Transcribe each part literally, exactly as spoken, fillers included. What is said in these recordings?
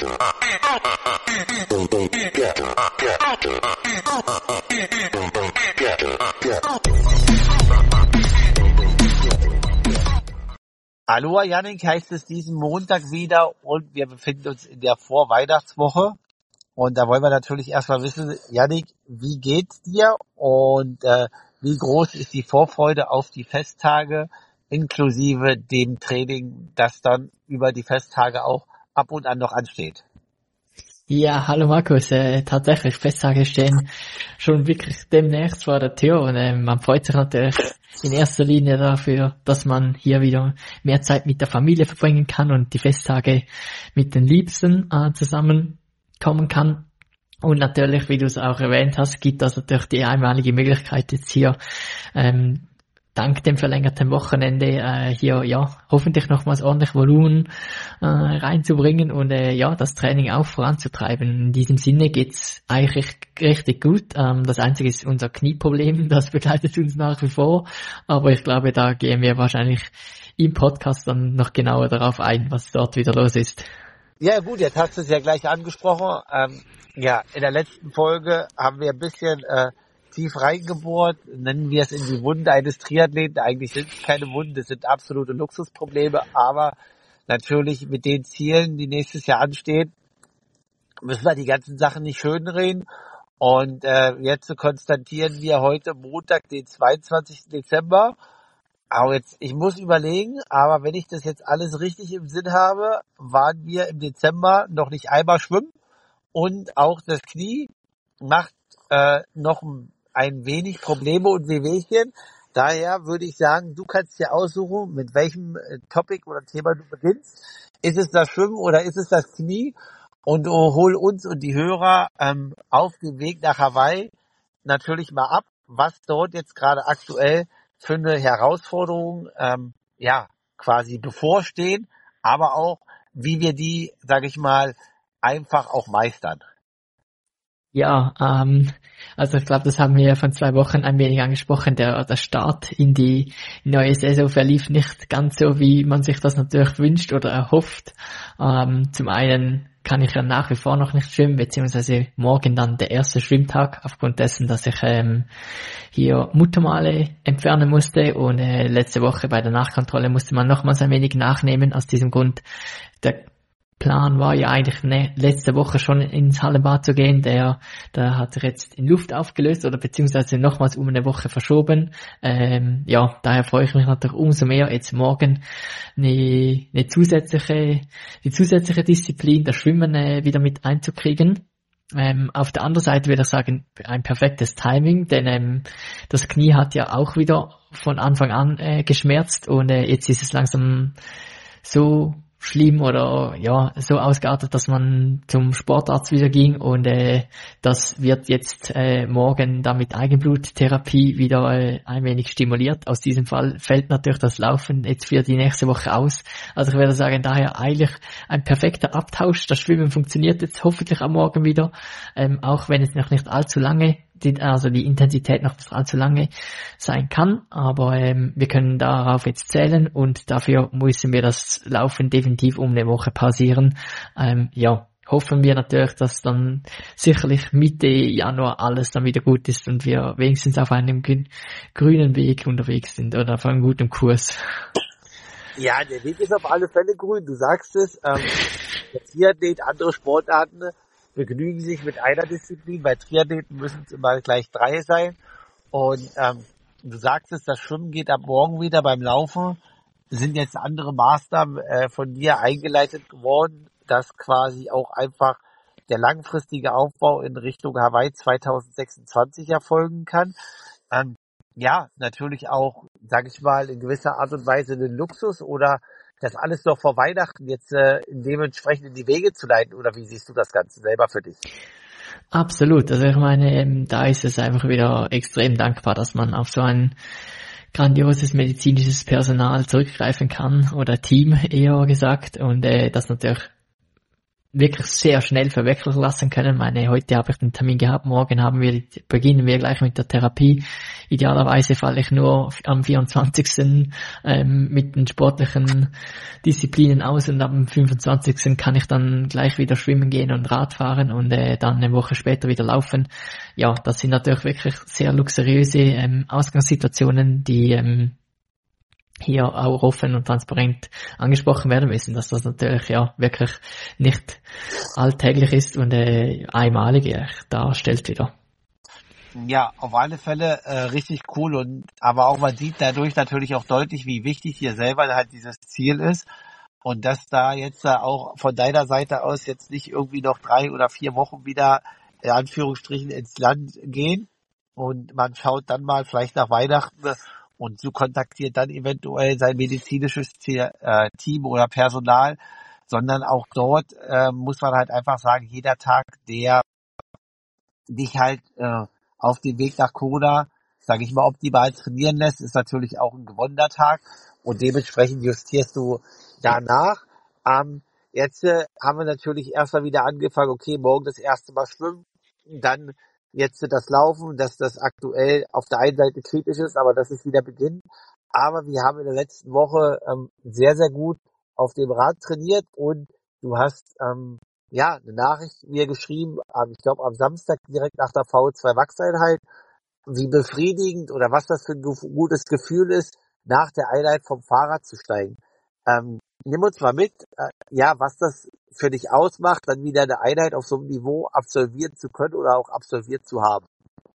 Aloha Yannick heißt es diesen Montag wieder und wir befinden uns in der Vorweihnachtswoche. Und da wollen wir natürlich erstmal wissen, Yannick, wie geht's dir und äh, wie groß ist die Vorfreude auf die Festtage inklusive dem Training, das dann über die Festtage auch ab und an noch ansteht? Ja, hallo Markus, äh, tatsächlich, Festtage stehen schon wirklich demnächst vor der Tür und äh, man freut sich natürlich in erster Linie dafür, dass man hier wieder mehr Zeit mit der Familie verbringen kann und die Festtage mit den Liebsten äh, zusammenkommen kann. Und natürlich, wie du es auch erwähnt hast, gibt das natürlich die einmalige Möglichkeit jetzt hier ähm, dank dem verlängerten Wochenende äh, hier ja hoffentlich nochmals ordentlich Volumen äh, reinzubringen und äh, ja das Training auch voranzutreiben. In diesem Sinne geht's eigentlich richtig gut. Ähm, das Einzige ist unser Knieproblem, das begleitet uns nach wie vor. Aber ich glaube, da gehen wir wahrscheinlich im Podcast dann noch genauer darauf ein, was dort wieder los ist. Ja gut, jetzt hast du es ja gleich angesprochen. Ähm, ja, in der letzten Folge haben wir ein bisschen äh, tief reingebohrt, nennen wir es in die Wunde eines Triathleten. Eigentlich sind es keine Wunden, das sind absolute Luxusprobleme, aber natürlich mit den Zielen, die nächstes Jahr anstehen, müssen wir die ganzen Sachen nicht schönreden. Und äh, jetzt konstatieren wir heute Montag, den zweiundzwanzigsten Dezember. Aber jetzt, ich muss überlegen, aber wenn ich das jetzt alles richtig im Sinn habe, waren wir im Dezember noch nicht einmal schwimmen und auch das Knie macht äh, noch ein ein wenig Probleme und Wehwehchen. Daher würde ich sagen, du kannst dir aussuchen, mit welchem Topic oder Thema du beginnst. Ist es das Schwimmen oder ist es das Knie? Und oh, hol uns und die Hörer ähm, auf dem Weg nach Hawaii natürlich mal ab, was dort jetzt gerade aktuell für eine Herausforderung ähm, ja quasi bevorstehen, aber auch, wie wir die, sage ich mal, einfach auch meistern. Ja, ähm, also ich glaube, das haben wir ja von zwei Wochen ein wenig angesprochen. Der, der Start in die neue Saison verlief nicht ganz so, wie man sich das natürlich wünscht oder erhofft. Ähm, zum einen kann ich ja nach wie vor noch nicht schwimmen, beziehungsweise morgen dann der erste Schwimmtag, aufgrund dessen, dass ich ähm, hier Muttermale entfernen musste und äh, letzte Woche bei der Nachkontrolle musste man nochmals ein wenig nachnehmen. Aus diesem Grund, der Plan war ja eigentlich ne, letzte Woche schon ins Hallenbad zu gehen, der, der hat sich jetzt in Luft aufgelöst oder beziehungsweise nochmals um eine Woche verschoben. Ähm, ja, daher freue ich mich natürlich umso mehr, jetzt morgen eine, eine zusätzliche, die zusätzliche Disziplin, das Schwimmen äh, wieder mit einzukriegen. Ähm, auf der anderen Seite würde ich sagen, ein perfektes Timing, denn ähm, das Knie hat ja auch wieder von Anfang an äh, geschmerzt und äh, jetzt ist es langsam so schlimm oder ja so ausgeartet, dass man zum Sportarzt wieder ging und äh, das wird jetzt äh, morgen dann mit Eigenbluttherapie wieder äh, ein wenig stimuliert. Aus diesem Fall fällt natürlich das Laufen jetzt für die nächste Woche aus. Also ich würde sagen, daher eigentlich ein perfekter Abtausch. Das Schwimmen funktioniert jetzt hoffentlich am Morgen wieder, ähm, auch wenn es noch nicht allzu lange Die, also die Intensität noch nicht allzu lange sein kann, aber ähm, wir können darauf jetzt zählen und dafür müssen wir das Laufen definitiv um eine Woche pausieren. Ähm, ja, hoffen wir natürlich, dass dann sicherlich Mitte Januar alles dann wieder gut ist und wir wenigstens auf einem grünen Weg unterwegs sind oder auf einem guten Kurs. Ja, der Weg ist auf alle Fälle grün, du sagst es. Ähm, Triathlet, andere Sportarten begnügen sich mit einer Disziplin. Bei Triathleten müssen es immer gleich drei sein. Und ähm, du sagst es, das Schwimmen geht ab morgen wieder. Beim Laufen sind jetzt andere Maßnahmen äh, von dir eingeleitet geworden, dass quasi auch einfach der langfristige Aufbau in Richtung Hawaii zwanzig sechsundzwanzig erfolgen kann. Ähm, ja, natürlich auch, sage ich mal, in gewisser Art und Weise einen Luxus oder das alles noch vor Weihnachten jetzt äh, dementsprechend in die Wege zu leiten, oder wie siehst du das Ganze selber für dich? Absolut, also ich meine, da ist es einfach wieder extrem dankbar, dass man auf so ein grandioses medizinisches Personal zurückgreifen kann oder Team eher gesagt und äh, das natürlich wirklich sehr schnell verwirklichen lassen können. Ich meine, heute habe ich den Termin gehabt, morgen haben wir, beginnen wir gleich mit der Therapie. Idealerweise falle ich nur am vierundzwanzigsten Ähm, mit den sportlichen Disziplinen aus und am fünfundzwanzigsten kann ich dann gleich wieder schwimmen gehen und Radfahren und äh, dann eine Woche später wieder laufen. Ja, das sind natürlich wirklich sehr luxuriöse ähm, Ausgangssituationen, die ähm, hier auch offen und transparent angesprochen werden müssen, dass das natürlich ja wirklich nicht alltäglich ist und äh, einmalig äh, darstellt wieder. Ja, auf alle Fälle äh, richtig cool und aber auch man sieht dadurch natürlich auch deutlich, wie wichtig dir selber halt dieses Ziel ist und dass da jetzt äh, auch von deiner Seite aus jetzt nicht irgendwie noch drei oder vier Wochen wieder in Anführungsstrichen ins Land gehen und man schaut dann mal vielleicht nach Weihnachten und so kontaktiert dann eventuell sein medizinisches Ziel, äh, Team oder Personal, sondern auch dort äh, muss man halt einfach sagen, jeder Tag, der dich halt äh, auf dem Weg nach Kona, sage ich mal, optimal trainieren lässt, ist natürlich auch ein gewonnener Tag und dementsprechend justierst du danach. Ähm, jetzt äh, haben wir natürlich erstmal wieder angefangen, okay, morgen das erste Mal schwimmen, dann jetzt das Laufen, dass das aktuell auf der einen Seite kritisch ist, aber das ist wieder Beginn. Aber wir haben in der letzten Woche ähm, sehr, sehr gut auf dem Rad trainiert und du hast ähm, ja eine Nachricht mir geschrieben, ähm, ich glaube am Samstag direkt nach der V zwei Max-Einheit, wie befriedigend oder was das für ein ge- gutes Gefühl ist, nach der Einheit vom Fahrrad zu steigen. Ähm, nimm uns mal mit, äh, ja, was das für dich ausmacht, dann wieder eine Einheit auf so einem Niveau absolvieren zu können oder auch absolviert zu haben.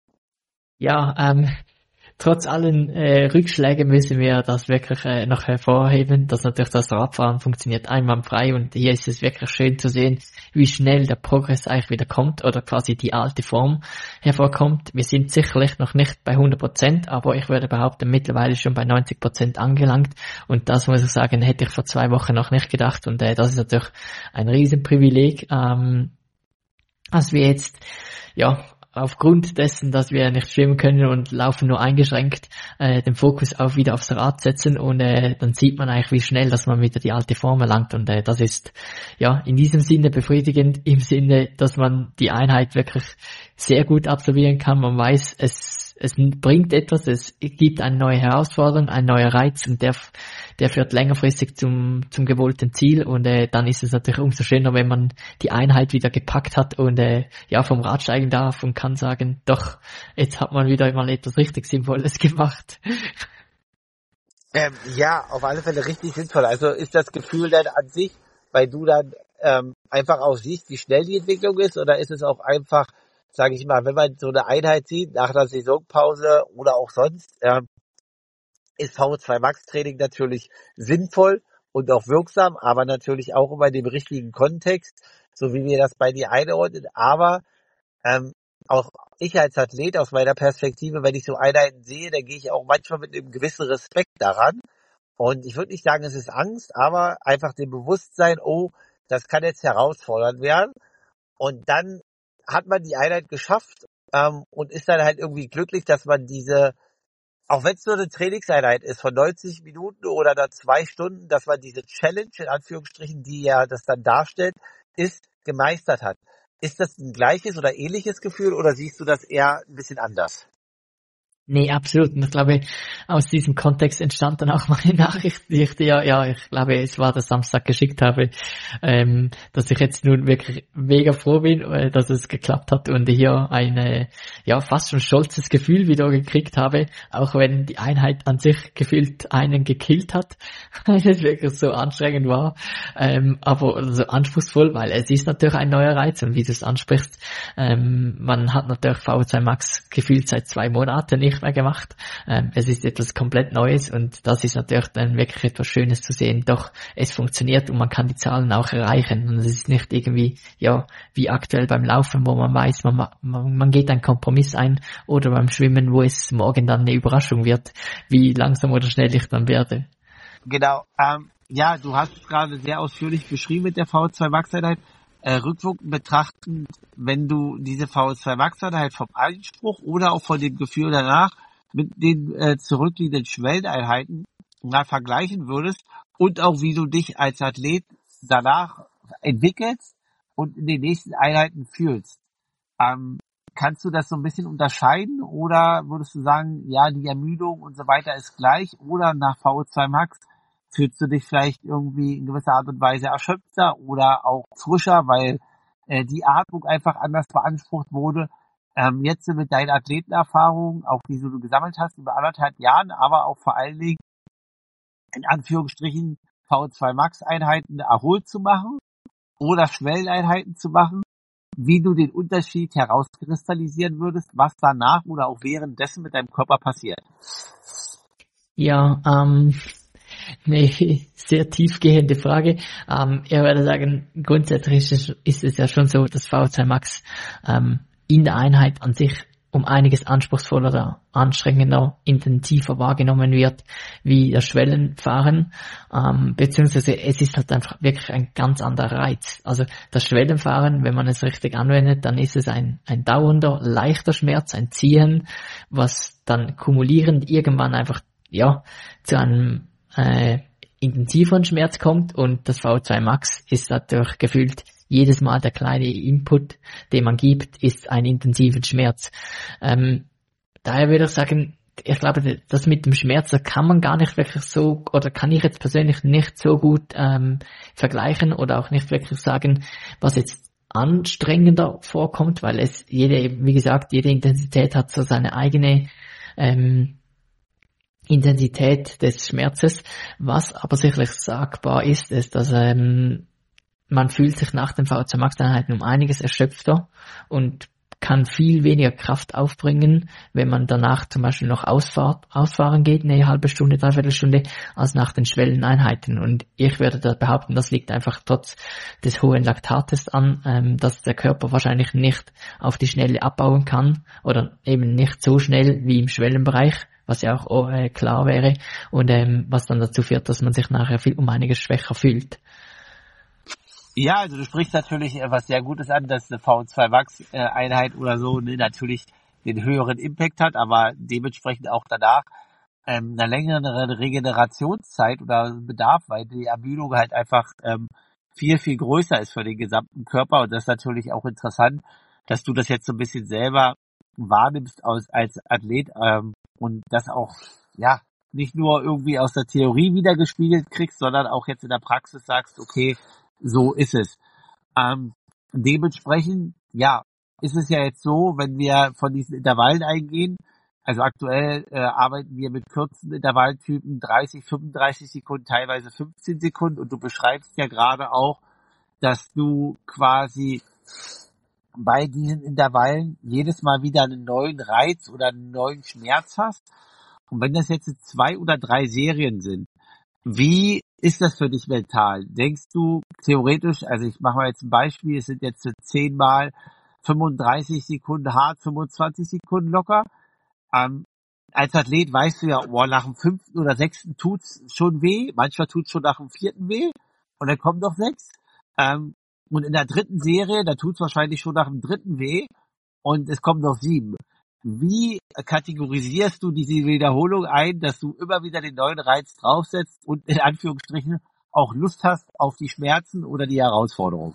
Ja, ähm, trotz allen äh, Rückschlägen müssen wir das wirklich äh, noch hervorheben, dass natürlich das Radfahren funktioniert einwandfrei und hier ist es wirklich schön zu sehen, wie schnell der Progress eigentlich wieder kommt oder quasi die alte Form hervorkommt. Wir sind sicherlich noch nicht bei hundert Prozent, aber ich würde behaupten, mittlerweile schon bei neunzig Prozent angelangt und das muss ich sagen, hätte ich vor zwei Wochen noch nicht gedacht und äh, das ist natürlich ein Riesenprivileg, ähm, dass wir jetzt, ja, aufgrund dessen, dass wir nicht schwimmen können und laufen nur eingeschränkt, äh, den Fokus auch wieder aufs Rad setzen und äh, dann sieht man eigentlich, wie schnell, dass man wieder die alte Form erlangt und äh, das ist ja in diesem Sinne befriedigend, im Sinne, dass man die Einheit wirklich sehr gut absolvieren kann. Man weiß, es es bringt etwas, es gibt eine neue Herausforderung, ein neuer Reiz und der der führt längerfristig zum zum gewollten Ziel und äh, dann ist es natürlich umso schöner, wenn man die Einheit wieder gepackt hat und äh, ja vom Rad steigen darf und kann sagen, doch, jetzt hat man wieder mal etwas richtig Sinnvolles gemacht. Ähm, ja, auf alle Fälle richtig sinnvoll. Also ist das Gefühl dann an sich, weil du dann ähm, einfach auch siehst, wie schnell die Entwicklung ist, oder ist es auch einfach, sage ich mal, wenn man so eine Einheit sieht nach einer Saisonpause oder auch sonst, ähm, ist V zwei Max Training natürlich sinnvoll und auch wirksam, aber natürlich auch immer in dem richtigen Kontext, so wie wir das bei dir einordnen. Aber ähm, auch ich als Athlet aus meiner Perspektive, wenn ich so Einheiten sehe, dann gehe ich auch manchmal mit einem gewissen Respekt daran. Und ich würde nicht sagen, es ist Angst, aber einfach dem Bewusstsein, oh, das kann jetzt herausfordernd werden. Und dann hat man die Einheit geschafft ähm, und ist dann halt irgendwie glücklich, dass man diese, auch wenn es nur eine Trainingseinheit ist von neunzig Minuten oder dann zwei Stunden, dass man diese Challenge, in Anführungsstrichen, die ja das dann darstellt, ist, gemeistert hat. Ist das ein gleiches oder ähnliches Gefühl oder siehst du das eher ein bisschen anders? Nee, absolut. Und ich glaube, aus diesem Kontext entstand dann auch meine Nachricht, die ich dir, ja, ich glaube, es war der Samstag geschickt habe, ähm, dass ich jetzt nun wirklich mega froh bin, äh, dass es geklappt hat und hier ein, ja, fast schon stolzes Gefühl wieder gekriegt habe, auch wenn die Einheit an sich gefühlt einen gekillt hat, weil es wirklich so anstrengend war, ähm, aber so anspruchsvoll, weil es ist natürlich ein neuer Reiz und wie du es ansprichst, ähm, man hat natürlich V zwei Max gefühlt seit zwei Monaten nicht mehr gemacht. Ähm, es ist etwas komplett Neues und das ist natürlich dann wirklich etwas Schönes zu sehen. Doch es funktioniert und man kann die Zahlen auch erreichen und es ist nicht irgendwie, ja, wie aktuell beim Laufen, wo man weiß, man, man, man geht einen Kompromiss ein oder beim Schwimmen, wo es morgen dann eine Überraschung wird, wie langsam oder schnell ich dann werde. Genau. Ähm, ja, du hast es gerade sehr ausführlich beschrieben mit der V zwei Max-Einheit. Äh, rückwirkend betrachten, wenn du diese V zwei Max-Einheit vom Einspruch oder auch von dem Gefühl danach mit den äh, zurückliegenden Schwelleneinheiten mal vergleichen würdest und auch wie du dich als Athlet danach entwickelst, und in den nächsten Einheiten fühlst. Ähm, kannst du das so ein bisschen unterscheiden oder würdest du sagen, ja, die Ermüdung und so weiter ist gleich oder nach V O zwei Max fühlst du dich vielleicht irgendwie in gewisser Art und Weise erschöpfter oder auch frischer, weil äh, die Atmung einfach anders beansprucht wurde. Ähm, jetzt mit deinen Athletenerfahrungen, auch die du gesammelt hast über anderthalb Jahren, aber auch vor allen Dingen in Anführungsstrichen V O zwei Max Einheiten erholt zu machen oder Schwelleneinheiten zu machen, wie du den Unterschied herauskristallisieren würdest, was danach oder auch währenddessen mit deinem Körper passiert. Ja, ähm, eine sehr tiefgehende Frage. Ähm, ich würde sagen, grundsätzlich ist es, ist es ja schon so, dass V O zwei Max ähm, in der Einheit an sich um einiges anspruchsvoller, anstrengender, intensiver wahrgenommen wird wie das Schwellenfahren, ähm, beziehungsweise es ist halt einfach wirklich ein ganz anderer Reiz. Also das Schwellenfahren, wenn man es richtig anwendet, dann ist es ein, ein dauernder, leichter Schmerz, ein Ziehen, was dann kumulierend irgendwann einfach, ja, zu einem äh, intensiveren Schmerz kommt und das V O zwei Max ist dadurch gefühlt jedes Mal der kleine Input, den man gibt, ist ein intensiver Schmerz. Ähm, daher würde ich sagen, ich glaube, das mit dem Schmerz, da kann man gar nicht wirklich so, oder kann ich jetzt persönlich nicht so gut ähm, vergleichen oder auch nicht wirklich sagen, was jetzt anstrengender vorkommt, weil es jede, wie gesagt, jede Intensität hat so seine eigene ähm, Intensität des Schmerzes. Was aber sicherlich sagbar ist, ist, dass ähm, man fühlt sich nach den V O zwei Max Einheiten um einiges erschöpfter und kann viel weniger Kraft aufbringen, wenn man danach zum Beispiel noch ausfahrt, ausfahren geht, eine halbe Stunde, dreiviertel Stunde, als nach den Schwelleneinheiten. Und ich würde da behaupten, das liegt einfach trotz des hohen Laktates an, ähm, dass der Körper wahrscheinlich nicht auf die Schnelle abbauen kann oder eben nicht so schnell wie im Schwellenbereich, was ja auch äh, klar wäre und ähm, was dann dazu führt, dass man sich nachher viel um einiges schwächer fühlt. Ja, also du sprichst natürlich äh, was sehr Gutes an, dass eine V O zwei Max äh, Einheit oder so ne, natürlich den höheren Impact hat, aber dementsprechend auch danach ähm, eine längere Regenerationszeit oder Bedarf, weil die Ermüdung halt einfach ähm, viel, viel größer ist für den gesamten Körper und das ist natürlich auch interessant, dass du das jetzt so ein bisschen selber wahrnimmst aus, als Athlet ähm, und das auch, ja, nicht nur irgendwie aus der Theorie wiedergespiegelt kriegst, sondern auch jetzt in der Praxis sagst, okay, so ist es. Ähm, dementsprechend, ja, ist es ja jetzt so, wenn wir von diesen Intervallen eingehen, also aktuell äh, arbeiten wir mit kurzen Intervalltypen, dreißig, fünfunddreißig Sekunden, teilweise fünfzehn Sekunden und du beschreibst ja gerade auch, dass du quasi bei diesen Intervallen jedes Mal wieder einen neuen Reiz oder einen neuen Schmerz hast. Und wenn das jetzt zwei oder drei Serien sind, wie ist das für dich mental? Denkst du theoretisch, also ich mache mal jetzt ein Beispiel, es sind jetzt zehn mal fünfunddreißig Sekunden hart, fünfundzwanzig Sekunden locker. Ähm, als Athlet weißt du ja, oh, nach dem fünften oder sechsten tut's schon weh, manchmal tut's schon nach dem vierten weh und dann kommen noch sechs. Ähm, und in der dritten Serie, da tut's wahrscheinlich schon nach dem dritten weh und es kommen noch sieben. Wie kategorisierst du diese Wiederholung ein, dass du immer wieder den neuen Reiz draufsetzt und in Anführungsstrichen auch Lust hast auf die Schmerzen oder die Herausforderung?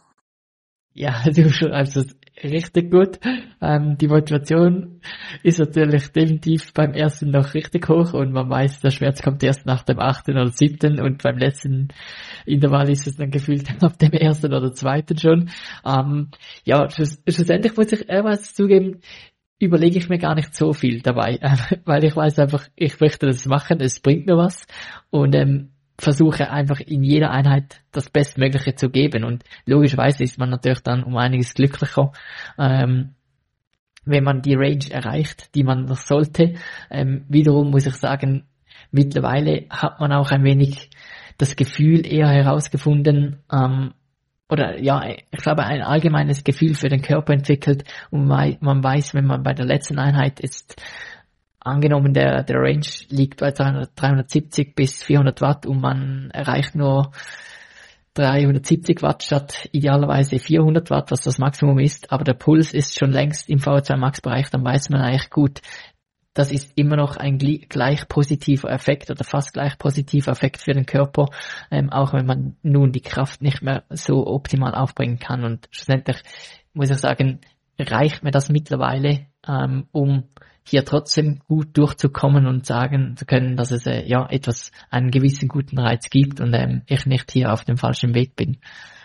Ja, du schreibst es richtig gut. Ähm, die Motivation ist natürlich definitiv beim ersten noch richtig hoch und man weiß, der Schmerz kommt erst nach dem achten oder siebten und beim letzten Intervall ist es dann gefühlt ab dem ersten oder zweiten schon. Ähm, ja, schlussendlich muss ich etwas zugeben, überlege ich mir gar nicht so viel dabei, äh, weil ich weiß einfach, ich möchte das machen, es bringt mir was und ähm, versuche einfach in jeder Einheit das Bestmögliche zu geben und logischerweise ist man natürlich dann um einiges glücklicher, ähm, wenn man die Range erreicht, die man das sollte. Ähm, wiederum muss ich sagen, mittlerweile hat man auch ein wenig das Gefühl eher herausgefunden, ähm, oder ja, ich glaube ein allgemeines Gefühl für den Körper entwickelt und man weiß, wenn man bei der letzten Einheit ist, angenommen der, der Range liegt bei dreihundertsiebzig bis vierhundert Watt und man erreicht nur dreihundertsiebzig Watt statt idealerweise vierhundert Watt, was das Maximum ist, aber der Puls ist schon längst im V O zwei Max Bereich, dann weiß man eigentlich gut, das ist immer noch ein gleich positiver Effekt oder fast gleich positiver Effekt für den Körper, ähm, auch wenn man nun die Kraft nicht mehr so optimal aufbringen kann. Und schlussendlich muss ich sagen, reicht mir das mittlerweile, ähm, um hier trotzdem gut durchzukommen und sagen zu können, dass es äh, ja etwas, einen gewissen guten Reiz gibt und ähm, ich nicht hier auf dem falschen Weg bin.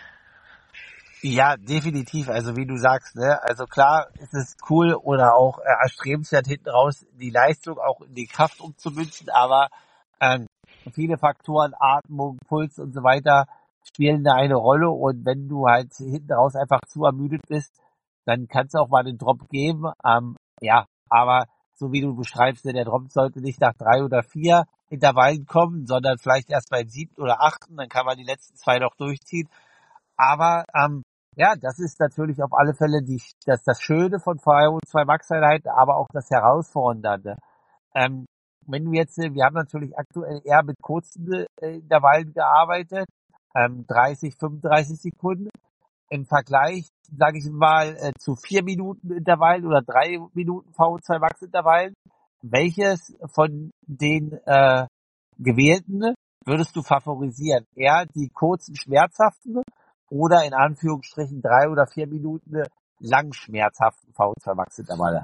Ja, definitiv. Also wie du sagst, ne, also klar ist es cool oder auch äh, erstrebenswert hinten raus die Leistung auch in die Kraft umzumünzen, aber ähm, viele Faktoren, Atmung, Puls und so weiter spielen da eine Rolle und wenn du halt hinten raus einfach zu ermüdet bist, dann kann es auch mal den Drop geben. Ähm, ja, aber so wie du beschreibst, der Drop sollte nicht nach drei oder vier Intervallen kommen, sondern vielleicht erst beim siebten oder achten, dann kann man die letzten zwei noch durchziehen. Aber ähm, ja, das ist natürlich auf alle Fälle die, das, das Schöne von V O zwei Max-Einheiten, aber auch das Herausfordernde. Ähm, wenn du jetzt, wir haben natürlich aktuell eher mit kurzen äh, Intervallen gearbeitet, ähm, dreißig, fünfunddreißig Sekunden. Im Vergleich, sage ich mal, äh, zu vier Minuten Intervallen oder drei Minuten V O zwei Max Intervallen, welches von den äh, gewählten würdest du favorisieren? Eher die kurzen, schmerzhaften oder in Anführungsstrichen drei oder vier Minuten lang schmerzhaften V O zwei Max Intervalle?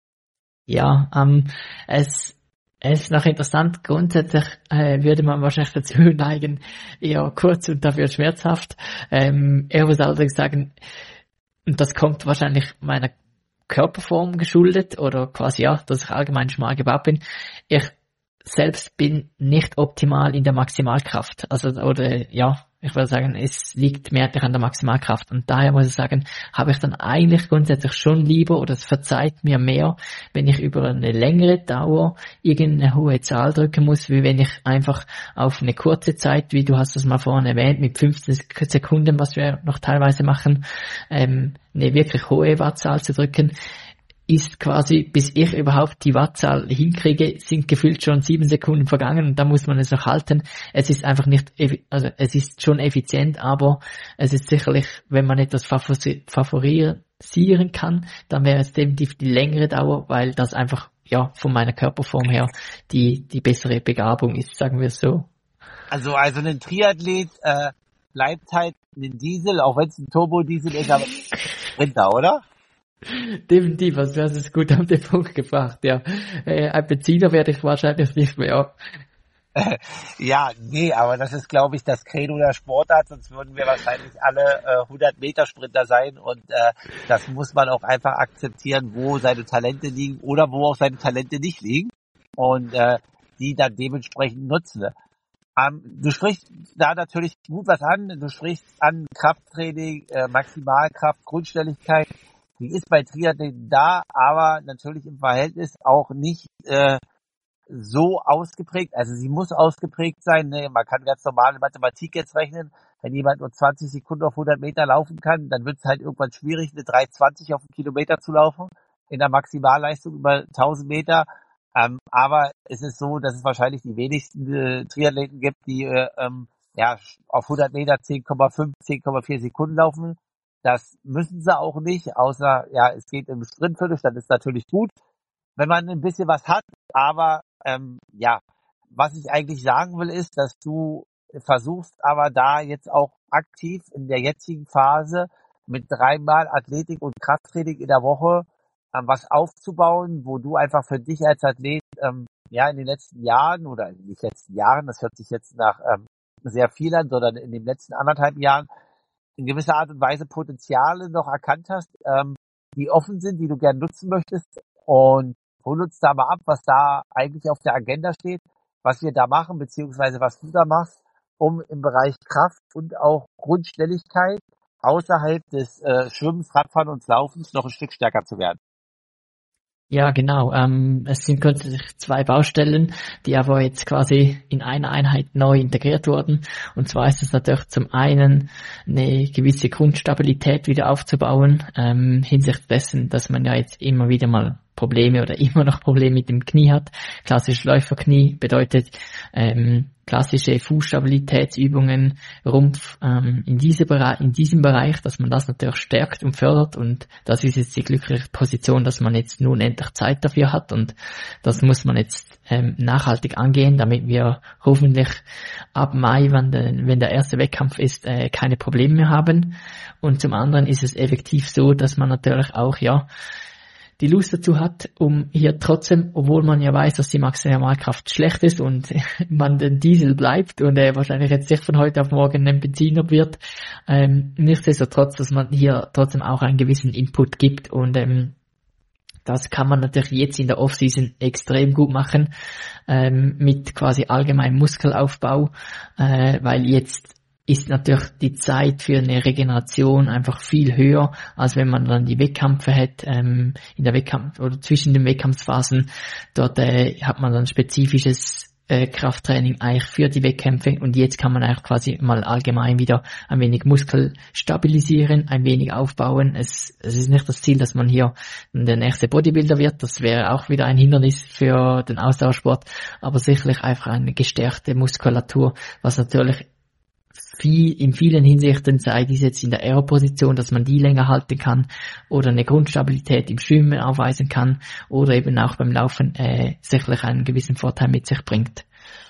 Ja, ähm, es Es ist noch interessant, grundsätzlich äh, würde man wahrscheinlich dazu neigen, eher kurz und dafür schmerzhaft. Ähm, ich muss allerdings sagen, und das kommt wahrscheinlich meiner Körperform geschuldet oder quasi ja, dass ich allgemein schmal gebaut bin. Ich selbst bin nicht optimal in der Maximalkraft. Also, oder ja, ich würde sagen, es liegt mehrheitlich an der Maximalkraft. Und daher muss ich sagen, habe ich dann eigentlich grundsätzlich schon lieber oder es verzeiht mir mehr, wenn ich über eine längere Dauer irgendeine hohe Zahl drücken muss, wie wenn ich einfach auf eine kurze Zeit, wie du hast das mal vorhin erwähnt, mit fünfzehn Sekunden, was wir noch teilweise machen, ähm, eine wirklich hohe Wattzahl zu drücken, ist quasi, bis ich überhaupt die Wattzahl hinkriege, sind gefühlt schon sieben Sekunden vergangen und da muss man es noch halten. Es ist einfach nicht, also es ist schon effizient, aber es ist sicherlich, wenn man etwas favorisieren kann, dann wäre es definitiv die längere Dauer, weil das einfach, ja, von meiner Körperform her die, die bessere Begabung ist, sagen wir es so. Also, also ein Triathlet, äh, bleibt halt ein Diesel, auch wenn es ein Turbo-Diesel ist, aber Sprinter, oder? Definitiv, also du hast es gut auf den Punkt gebracht, ja. Äh, ein Benziner werde ich wahrscheinlich nicht mehr. Ja, nee, aber das ist, glaube ich, das Credo der Sportart, sonst würden wir wahrscheinlich alle äh, hundert Meter Sprinter sein und äh, das muss man auch einfach akzeptieren, wo seine Talente liegen oder wo auch seine Talente nicht liegen und äh, die dann dementsprechend nutzen. Ähm, du sprichst da natürlich gut was an, du sprichst an Krafttraining, äh, Maximalkraft, Grundstelligkeit. Die ist bei Triathleten da, aber natürlich im Verhältnis auch nicht äh, so ausgeprägt. Also sie muss ausgeprägt sein. Ne? Man kann ganz normale Mathematik jetzt rechnen. Wenn jemand nur zwanzig Sekunden auf hundert Meter laufen kann, dann wird es halt irgendwann schwierig, eine drei zwanzig auf einen Kilometer zu laufen. In der Maximalleistung über tausend Meter. Ähm, aber es ist so, dass es wahrscheinlich die wenigsten äh, Triathleten gibt, die äh, ähm, ja auf hundert Meter zehn Komma fünf, zehn Komma vier Sekunden laufen. Das müssen sie auch nicht, außer, ja, es geht im Sprintviertel, das ist natürlich gut, wenn man ein bisschen was hat, aber, ähm, ja, was ich eigentlich sagen will, ist, dass du versuchst aber da jetzt auch aktiv in der jetzigen Phase mit dreimal Athletik und Krafttraining in der Woche ähm, was aufzubauen, wo du einfach für dich als Athlet, ähm, ja, in den letzten Jahren oder in den letzten Jahren, das hört sich jetzt nach ähm, sehr viel an, sondern in den letzten anderthalb Jahren in gewisser Art und Weise Potenziale noch erkannt hast, ähm, die offen sind, die du gerne nutzen möchtest und hol uns da mal ab, was da eigentlich auf der Agenda steht, was wir da machen, beziehungsweise was du da machst, um im Bereich Kraft und auch Grundstelligkeit außerhalb des äh, Schwimmens, Radfahren und Laufens noch ein Stück stärker zu werden. Ja, genau. Ähm, es sind grundsätzlich zwei Baustellen, die aber jetzt quasi in einer Einheit neu integriert wurden. Und zwar ist es natürlich zum einen eine gewisse Grundstabilität wieder aufzubauen, ähm, hinsichtlich dessen, dass man ja jetzt immer wieder mal Probleme oder immer noch Probleme mit dem Knie hat. Klassisches Läuferknie bedeutet ähm, klassische Fußstabilitätsübungen, Rumpf ähm, in, diese Bereich, in diesem Bereich, dass man das natürlich stärkt und fördert, und das ist jetzt die glückliche Position, dass man jetzt nun endlich Zeit dafür hat, und das muss man jetzt ähm, nachhaltig angehen, damit wir hoffentlich ab Mai, wenn der, wenn der erste Wettkampf ist, äh, keine Probleme mehr haben. Und zum anderen ist es effektiv so, dass man natürlich auch ja die Lust dazu hat, um hier trotzdem, obwohl man ja weiß, dass die Maximalkraft schlecht ist und man den Diesel bleibt und er wahrscheinlich jetzt nicht von heute auf morgen ein Benziner wird, ähm, nichtsdestotrotz, dass man hier trotzdem auch einen gewissen Input gibt, und ähm, das kann man natürlich jetzt in der Offseason extrem gut machen, ähm, mit quasi allgemeinem Muskelaufbau, äh, weil jetzt ist natürlich die Zeit für eine Regeneration einfach viel höher, als wenn man dann die Wettkämpfe hat, ähm, in der Wettkampf oder zwischen den Wettkampfphasen. Dort äh, hat man dann spezifisches äh, Krafttraining eigentlich für die Wettkämpfe, und jetzt kann man eigentlich quasi mal allgemein wieder ein wenig Muskel stabilisieren, ein wenig aufbauen. Es, es ist nicht das Ziel, dass man hier der nächste Bodybuilder wird, das wäre auch wieder ein Hindernis für den Ausdauersport, aber sicherlich einfach eine gestärkte Muskulatur, was natürlich viel, in vielen Hinsichten sei dies jetzt in der Aero-Position, dass man die länger halten kann oder eine Grundstabilität im Schwimmen aufweisen kann oder eben auch beim Laufen äh, sicherlich einen gewissen Vorteil mit sich bringt.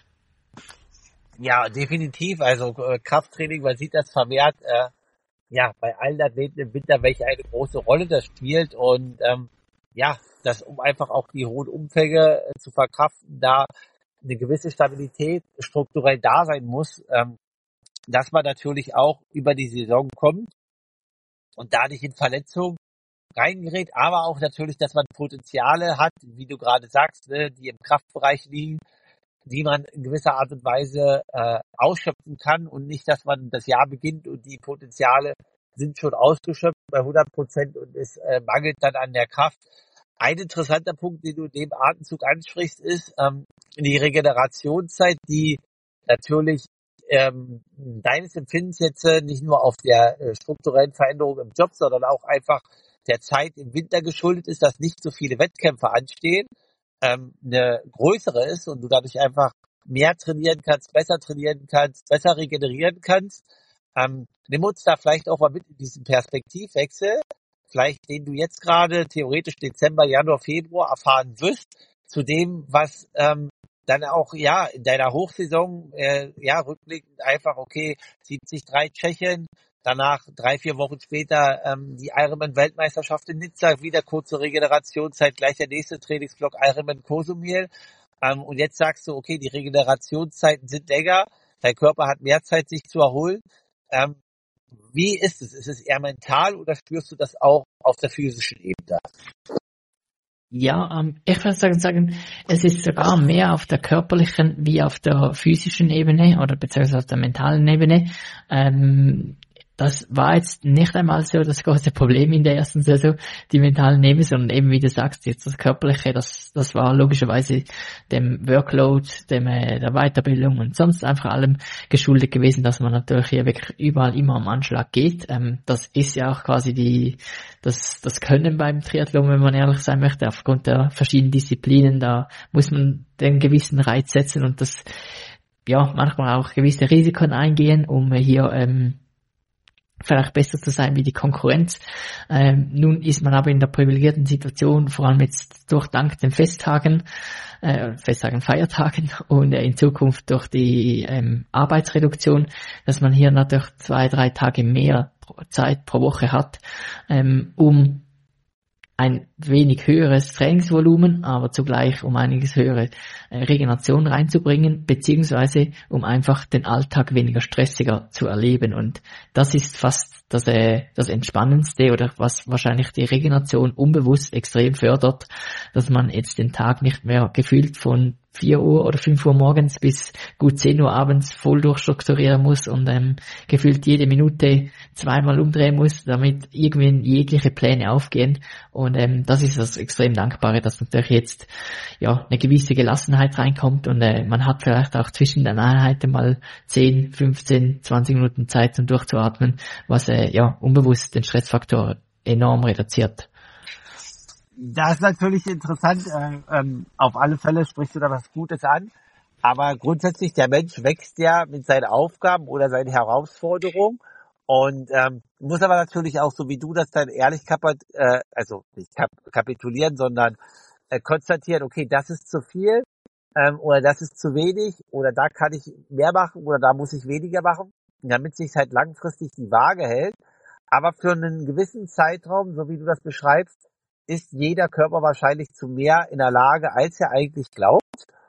Ja, definitiv. Also äh, Krafttraining, man sieht das vermehrt äh, ja bei allen Athleten im Winter, welche eine große Rolle das spielt, und ähm, ja, das um einfach auch die hohen Umfänge äh, zu verkraften, da eine gewisse Stabilität strukturell da sein muss, ähm, dass man natürlich auch über die Saison kommt und da nicht in Verletzungen reingerät, aber auch natürlich, dass man Potenziale hat, wie du gerade sagst, ne, die im Kraftbereich liegen, die man in gewisser Art und Weise äh, ausschöpfen kann, und nicht, dass man das Jahr beginnt und die Potenziale sind schon ausgeschöpft bei hundert Prozent und es äh, mangelt dann an der Kraft. Ein interessanter Punkt, den du in dem Atemzug ansprichst, ist ähm, die Regenerationszeit, die natürlich Ähm, deines Empfindens jetzt äh, nicht nur auf der äh, strukturellen Veränderung im Job, sondern auch einfach der Zeit im Winter geschuldet ist, dass nicht so viele Wettkämpfe anstehen, ähm, eine größere ist und du dadurch einfach mehr trainieren kannst, besser trainieren kannst, besser regenerieren kannst. Ähm, nimm uns da vielleicht auch mal mit in diesen Perspektivwechsel, vielleicht den du jetzt gerade theoretisch Dezember, Januar, Februar erfahren wirst, zu dem, was ähm, dann auch, ja, in deiner Hochsaison, äh, ja, rückblickend einfach, okay, siebzig drei Tschechien, danach drei, vier Wochen später ähm, die Ironman-Weltmeisterschaft in Nizza, wieder kurze Regenerationszeit, gleich der nächste Trainingsblock Ironman Cozumel, ähm, und jetzt sagst du, okay, die Regenerationszeiten sind länger, dein Körper hat mehr Zeit, sich zu erholen. Ähm, wie ist es? Ist es eher mental oder spürst du das auch auf der physischen Ebene? Ja, ähm, ich würde sagen, sagen, es ist sogar mehr auf der körperlichen wie auf der physischen Ebene oder beziehungsweise auf der mentalen Ebene. Ähm, das war jetzt nicht einmal so das große Problem in der ersten Saison, die mentalen Ebene, sondern eben, wie du sagst, jetzt das Körperliche, das, das war logischerweise dem Workload, dem, äh, der Weiterbildung und sonst einfach allem geschuldet gewesen, dass man natürlich hier wirklich überall immer am Anschlag geht. Ähm, das ist ja auch quasi die, das, das Können beim Triathlon, wenn man ehrlich sein möchte, aufgrund der verschiedenen Disziplinen, da muss man den gewissen Reiz setzen und das, ja, manchmal auch gewisse Risiken eingehen, um hier, ähm, vielleicht besser zu sein wie die Konkurrenz. Ähm, nun ist man aber in der privilegierten Situation, vor allem jetzt durch dank den Festtagen, äh, Festtagen, Feiertagen und äh, in Zukunft durch die ähm, Arbeitsreduktion, dass man hier natürlich zwei, drei Tage mehr Zeit pro Woche hat, ähm, um ein wenig höheres Trainingsvolumen, aber zugleich um einiges höhere äh, Regeneration reinzubringen, beziehungsweise um einfach den Alltag weniger stressiger zu erleben. Und das ist fast das, äh, das Entspannendste oder was wahrscheinlich die Regeneration unbewusst extrem fördert, dass man jetzt den Tag nicht mehr gefühlt von vier Uhr oder fünf Uhr morgens bis gut zehn Uhr abends voll durchstrukturieren muss und ähm, gefühlt jede Minute zweimal umdrehen muss, damit irgendwie jegliche Pläne aufgehen. Und ähm, das ist das extrem Dankbare, dass natürlich jetzt ja eine gewisse Gelassenheit reinkommt und äh, man hat vielleicht auch zwischen den Einheiten mal zehn, fünfzehn, zwanzig Minuten Zeit zum Durchzuatmen, was äh, ja unbewusst den Stressfaktor enorm reduziert. Das ist natürlich interessant. Äh, ähm, auf alle Fälle sprichst du da was Gutes an. Aber grundsätzlich, der Mensch wächst ja mit seinen Aufgaben oder seinen Herausforderungen und ähm, muss aber natürlich auch, so wie du das dann ehrlich kapat äh, also nicht kap kapitulieren, sondern äh, konstatieren, okay, das ist zu viel ähm, oder das ist zu wenig oder da kann ich mehr machen oder da muss ich weniger machen, damit sich halt langfristig die Waage hält. Aber für einen gewissen Zeitraum, so wie du das beschreibst, ist jeder Körper wahrscheinlich zu mehr in der Lage, als er eigentlich glaubt.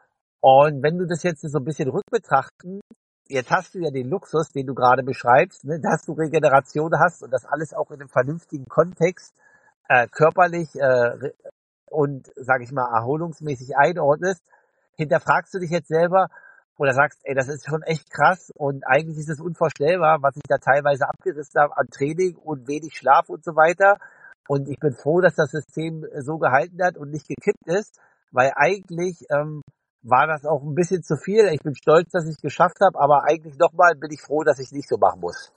Und wenn du das jetzt so ein bisschen rückbetrachten, jetzt hast du ja den Luxus, den du gerade beschreibst, ne, dass du Regeneration hast und das alles auch in einem vernünftigen Kontext äh, körperlich äh, und, sage ich mal, erholungsmäßig einordnest, hinterfragst du dich jetzt selber oder sagst, ey, das ist schon echt krass und eigentlich ist es unvorstellbar, was ich da teilweise abgerissen habe an Training und wenig Schlaf und so weiter. Und ich bin froh, dass das System so gehalten hat und nicht gekippt ist, weil eigentlich ähm, war das auch ein bisschen zu viel. Ich bin stolz, dass ich es geschafft habe, aber eigentlich nochmal bin ich froh, dass ich es nicht so machen muss.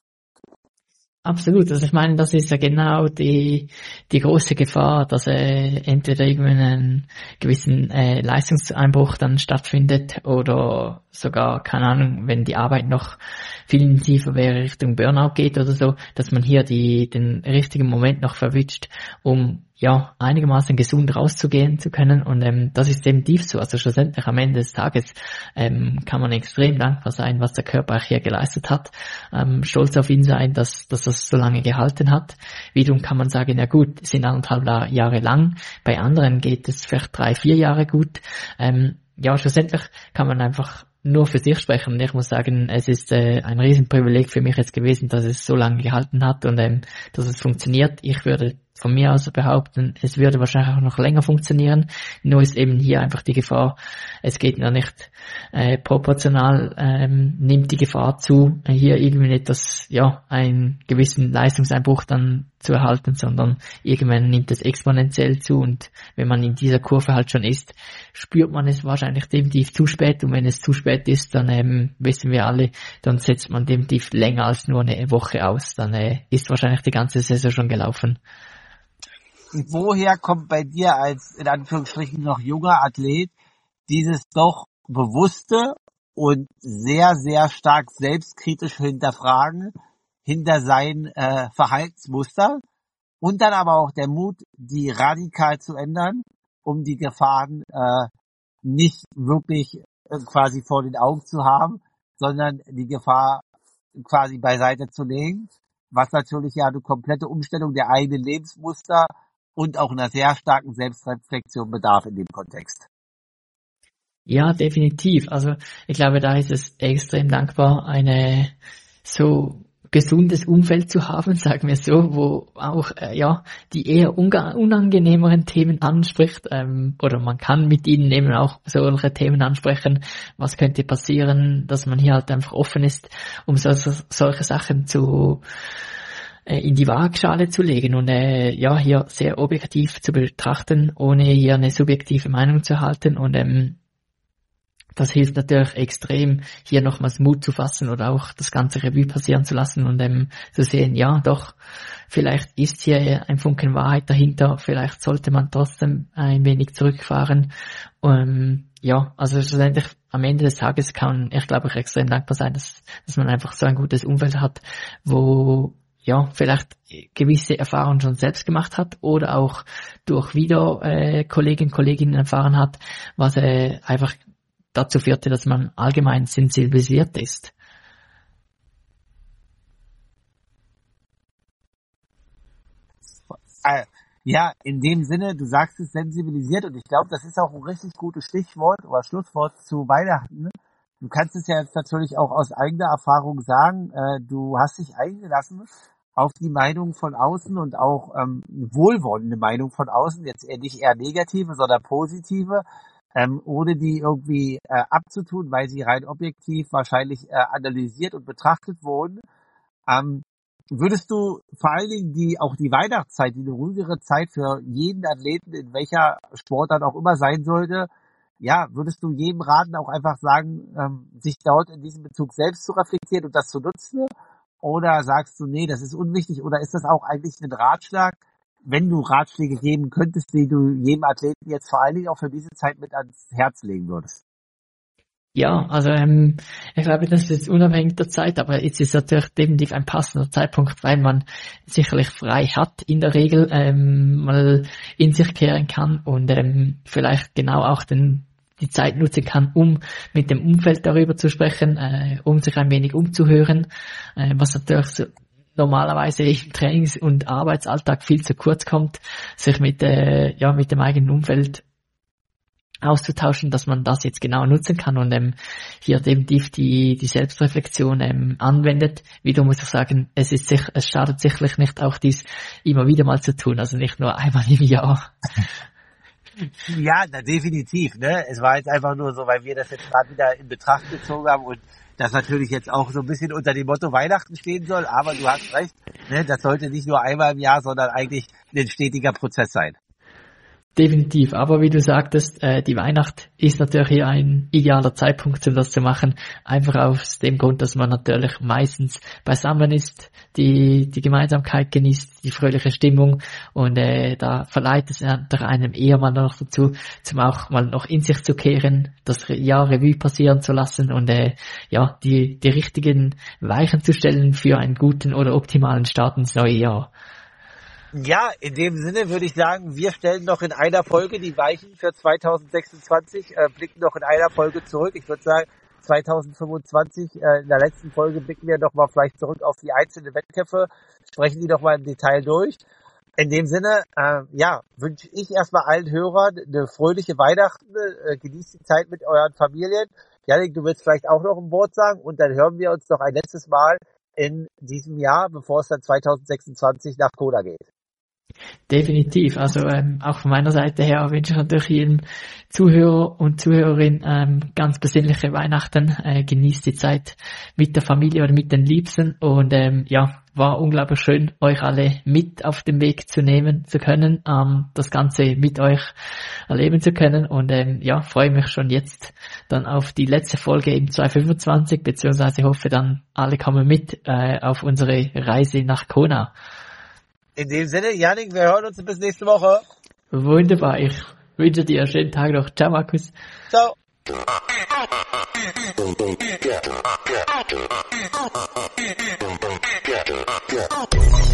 Absolut, also ich meine, das ist ja genau die die große Gefahr, dass äh, entweder irgendeinen gewissen äh, Leistungseinbruch dann stattfindet oder sogar, keine Ahnung, wenn die Arbeit noch viel intensiver wäre, Richtung Burnout geht oder so, dass man hier die den richtigen Moment noch verwünscht, um ja einigermaßen gesund rauszugehen zu können und ähm, das ist definitiv so. Also schlussendlich am Ende des Tages ähm, kann man extrem dankbar sein, was der Körper auch hier geleistet hat, ähm, stolz auf ihn sein, dass, dass das so lange gehalten hat. Wiederum kann man sagen, ja gut, es sind anderthalb Jahre lang, bei anderen geht es vielleicht drei, vier Jahre gut. Ähm, ja, schlussendlich kann man einfach nur für sich sprechen. Ich muss sagen, es ist äh, ein Riesenprivileg für mich jetzt gewesen, dass es so lange gehalten hat und ähm, dass es funktioniert. Ich würde von mir aus behaupten, es würde wahrscheinlich auch noch länger funktionieren. Nur ist eben hier einfach die Gefahr, es geht ja nicht äh, proportional, ähm, nimmt die Gefahr zu, hier irgendwie nicht das, ja, einen gewissen Leistungseinbruch dann zu erhalten, sondern irgendwann nimmt es exponentiell zu und wenn man in dieser Kurve halt schon ist, spürt man es wahrscheinlich definitiv zu spät und wenn es zu spät ist, dann ähm, wissen wir alle, dann setzt man definitiv länger als nur eine Woche aus, dann äh, ist wahrscheinlich die ganze Saison schon gelaufen. Woher kommt bei dir als, in Anführungsstrichen, noch junger Athlet dieses doch bewusste und sehr, sehr stark selbstkritisch hinterfragen hinter seinen äh, Verhaltensmuster und dann aber auch der Mut, die radikal zu ändern, um die Gefahren äh, nicht wirklich äh, quasi vor den Augen zu haben, sondern die Gefahr quasi beiseite zu legen, was natürlich ja eine komplette Umstellung der eigenen Lebensmuster und auch einer sehr starken Selbstreflexion bedarf in dem Kontext. Ja, definitiv. Also ich glaube, da ist es extrem dankbar, eine so gesundes Umfeld zu haben, sagen wir so, wo auch äh, ja die eher unangenehmeren Themen anspricht ähm, oder man kann mit ihnen eben auch solche Themen ansprechen. Was könnte passieren, dass man hier halt einfach offen ist, um so, so, solche Sachen zu in die Waagschale zu legen und äh, ja hier sehr objektiv zu betrachten, ohne hier eine subjektive Meinung zu halten und ähm, das hilft natürlich extrem, hier nochmals Mut zu fassen oder auch das ganze Revue passieren zu lassen und ähm, zu sehen, ja doch, vielleicht ist hier ein Funken Wahrheit dahinter, vielleicht sollte man trotzdem ein wenig zurückfahren. Ähm, ja, also schlussendlich am Ende des Tages kann ich glaube ich extrem dankbar sein, dass, dass man einfach so ein gutes Umfeld hat, wo ja, vielleicht gewisse Erfahrungen schon selbst gemacht hat oder auch durch wieder äh, Kolleginnen und Kolleginnen erfahren hat, was äh, einfach dazu führte, dass man allgemein sensibilisiert ist. Ja, in dem Sinne, du sagst es sensibilisiert und ich glaube, das ist auch ein richtig gutes Stichwort oder Schlusswort zu Weihnachten. Du kannst es ja jetzt natürlich auch aus eigener Erfahrung sagen, äh, du hast dich eingelassen auf die Meinung von außen und auch ähm, wohlwollende Meinung von außen, jetzt eher nicht eher negative, sondern positive, ähm, ohne die irgendwie äh, abzutun, weil sie rein objektiv wahrscheinlich äh, analysiert und betrachtet wurden. Ähm, würdest du vor allen Dingen die auch die Weihnachtszeit, die eine ruhigere Zeit für jeden Athleten, in welcher Sportart auch immer sein sollte, ja, würdest du jedem raten, auch einfach sagen, ähm, sich dort in diesem Bezug selbst zu reflektieren und das zu nutzen? Oder sagst du, nee, das ist unwichtig? Oder ist das auch eigentlich ein Ratschlag, wenn du Ratschläge geben könntest, die du jedem Athleten jetzt vor allen Dingen auch für diese Zeit mit ans Herz legen würdest? Ja, also ähm, ich glaube, das ist jetzt unabhängig der Zeit, aber jetzt ist natürlich definitiv ein passender Zeitpunkt, weil man sicherlich frei hat in der Regel, ähm, mal in sich kehren kann und ähm, vielleicht genau auch den die Zeit nutzen kann, um mit dem Umfeld darüber zu sprechen, äh, um sich ein wenig umzuhören, äh, was natürlich so normalerweise im Trainings- und Arbeitsalltag viel zu kurz kommt, sich mit äh, ja mit dem eigenen Umfeld auszutauschen, dass man das jetzt genau nutzen kann und ähm, hier definitiv die die Selbstreflexion ähm, anwendet. Wieder muss ich sagen, es ist sich, es schadet sicherlich nicht, auch dies immer wieder mal zu tun, also nicht nur einmal im Jahr. Ja, na, definitiv, ne? Es war jetzt einfach nur so, weil wir das jetzt gerade wieder in Betracht gezogen haben und das natürlich jetzt auch so ein bisschen unter dem Motto Weihnachten stehen soll, aber du hast recht, ne? Das sollte nicht nur einmal im Jahr, sondern eigentlich ein stetiger Prozess sein. Definitiv, aber wie du sagtest, äh, die Weihnacht ist natürlich hier ein idealer Zeitpunkt, um das zu machen, einfach aus dem Grund, dass man natürlich meistens beisammen ist, die die Gemeinsamkeit genießt, die fröhliche Stimmung und äh, da verleiht es natürlich einem eher mal noch dazu, zum auch mal noch in sich zu kehren, das Jahr Revue passieren zu lassen und äh, ja die die richtigen Weichen zu stellen für einen guten oder optimalen Start ins neue Jahr. Ja, in dem Sinne würde ich sagen, wir stellen noch in einer Folge die Weichen für zwanzig sechsundzwanzig, äh, blicken noch in einer Folge zurück. Ich würde sagen, zwanzig fünfundzwanzig, äh, in der letzten Folge blicken wir noch mal vielleicht zurück auf die einzelnen Wettkämpfe, sprechen die noch mal im Detail durch. In dem Sinne, äh, ja, wünsche ich erstmal allen Hörern eine fröhliche Weihnachten, äh, genießt die Zeit mit euren Familien. Jannik, du willst vielleicht auch noch ein Wort sagen und dann hören wir uns noch ein letztes Mal in diesem Jahr, bevor es dann zwanzig sechsundzwanzig nach Kona geht. Definitiv, also ähm, auch von meiner Seite her wünsche ich natürlich jedem Zuhörer und Zuhörerin ähm, ganz besinnliche Weihnachten, äh, genießt die Zeit mit der Familie oder mit den Liebsten und ähm, ja, war unglaublich schön, euch alle mit auf den Weg zu nehmen zu können, ähm, das Ganze mit euch erleben zu können und ähm, ja, freue mich schon jetzt dann auf die letzte Folge im zwanzig fünfundzwanzig, beziehungsweise hoffe dann alle kommen mit äh, auf unsere Reise nach Kona. In dem Sinne, Jannik, wir hören uns bis nächste Woche. Wunderbar, ich wünsche dir einen schönen Tag noch. Ciao, Markus. Ciao. Yeah.